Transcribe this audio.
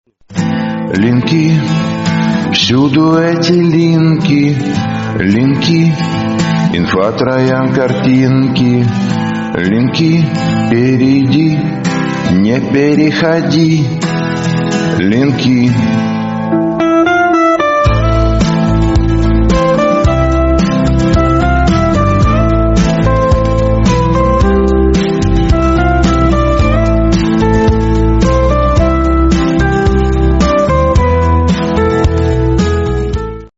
Линки, всюду эти линки, линки, инфа, троян, картинки, линки, перейди, не переходи, линки.